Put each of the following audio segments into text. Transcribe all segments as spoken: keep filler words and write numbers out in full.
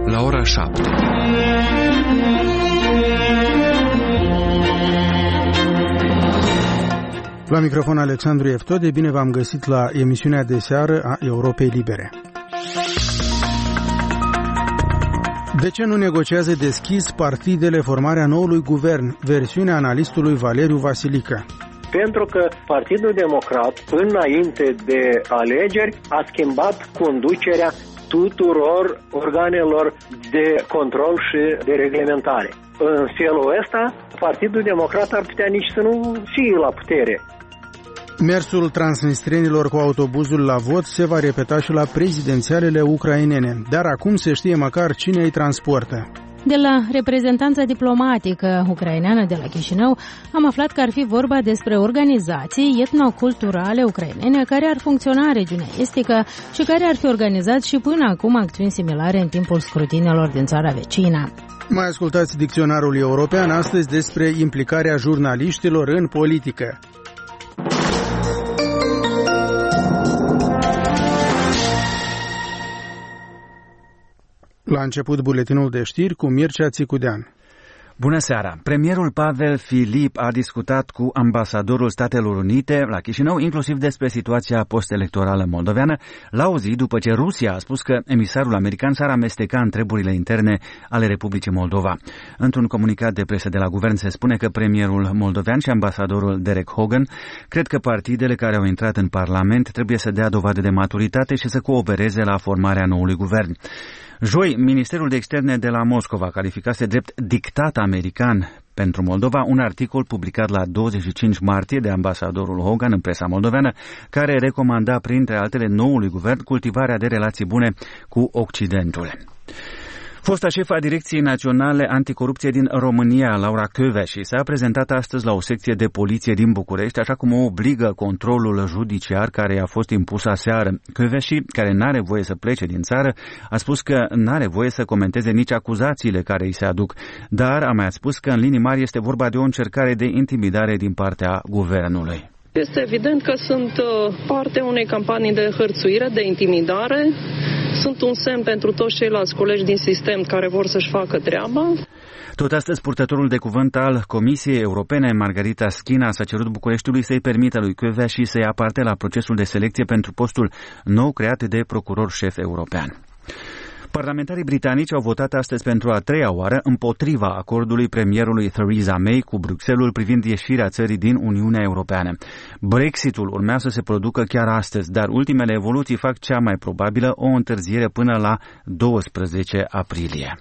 la ora șapte. La microfon Alexandru Eftode, bine v-am găsit la emisiunea de seară a Europei Libere. De ce nu negociază deschis partidele formarea noului guvern? Versiunea analistului Valeriu Vasilică. Pentru că Partidul Democrat, înainte de alegeri, a schimbat conducerea tuturor organelor de control și de reglementare. În felul ăsta, Partidul Democrat ar putea nici să nu fie la putere. Mersul transnistrienilor cu autobuzul la vot se va repeta și la prezidențialele ucrainene, dar acum se știe măcar cine îi transportă. De la reprezentanța diplomatică ucraineană de la Chișinău am aflat că ar fi vorba despre organizații etnoculturale ucrainene care ar funcționa în regiunea estică și care ar fi organizat și până acum acțiuni similare în timpul scrutinelor din țara vecină. Mai ascultați dicționarul european astăzi despre implicarea jurnaliștilor în politică. La început, buletinul de știri cu Mircea Țicudean. Bună seara! Premierul Pavel Filip a discutat cu ambasadorul Statelor Unite la Chișinău, inclusiv despre situația post-electorală moldoveană, la o zi după ce Rusia a spus că emisarul american s-ar amesteca în treburile interne ale Republicii Moldova. Într-un comunicat de presă de la guvern se spune că premierul moldovean și ambasadorul Derek Hogan cred că partidele care au intrat în Parlament trebuie să dea dovadă de maturitate și să coopereze la formarea noului guvern. Joi, Ministerul de Externe de la Moscova calificase drept dictat american pentru Moldova un articol publicat la douăzeci și cinci martie de ambasadorul Hogan în presa moldoveană, care recomanda, printre altele, noului guvern cultivarea de relații bune cu Occidentul. Fosta șefa a Direcției Naționale Anticorupție din România, Laura Kövesi, s-a prezentat astăzi la o secție de poliție din București, așa cum o obligă controlul judiciar care i-a fost impus aseară. Kövesi, care n-are voie să plece din țară, a spus că n-are voie să comenteze nici acuzațiile care îi se aduc, dar a mai spus că în linii mari este vorba de o încercare de intimidare din partea guvernului. Este evident că sunt parte unei campanii de hărțuire, de intimidare. Sunt un semn pentru toți ceilalți colegi din sistem care vor să-și facă treaba. Tot astăzi, purtătorul de cuvânt al Comisiei Europene, Margarita Schina, s-a cerut Bucureștiului să-i permită lui Kövesi să ia parte la procesul de selecție pentru postul nou creat de procuror șef european. Parlamentarii britanici au votat astăzi pentru a treia oară împotriva acordului premierului Theresa May cu Bruxelles privind ieșirea țării din Uniunea Europeană. Brexitul urmează să se producă chiar astăzi, dar ultimele evoluții fac cea mai probabilă o întârziere până la doisprezece aprilie.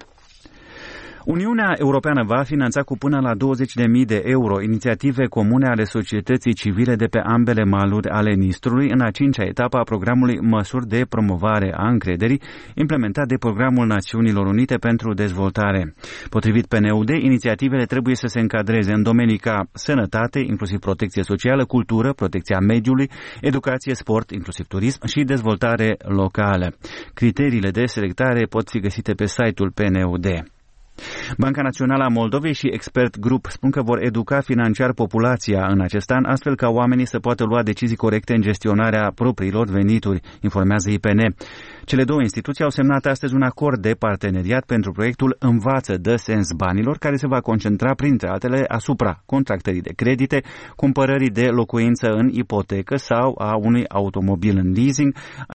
Uniunea Europeană va finanța cu până la douăzeci de mii de euro inițiative comune ale societății civile de pe ambele maluri ale Nistrului în a cincea etapă a programului Măsuri de promovare a încrederii, implementat de Programul Națiunilor Unite pentru Dezvoltare. Potrivit P N U D, inițiativele trebuie să se încadreze în domenii ca sănătate, inclusiv protecție socială, cultură, protecția mediului, educație, sport, inclusiv turism și dezvoltare locală. Criteriile de selectare pot fi găsite pe site-ul P N U D. Banca Națională a Moldovei și Expert Group spun că vor educa financiar populația în acest an, astfel ca oamenii să poată lua decizii corecte în gestionarea propriilor venituri, informează I P N. Cele două instituții au semnat astăzi un acord de parteneriat pentru proiectul Învață, dă sens banilor, care se va concentra, printre altele, asupra contractării de credite, cumpărării de locuință în ipotecă sau a unui automobil în leasing,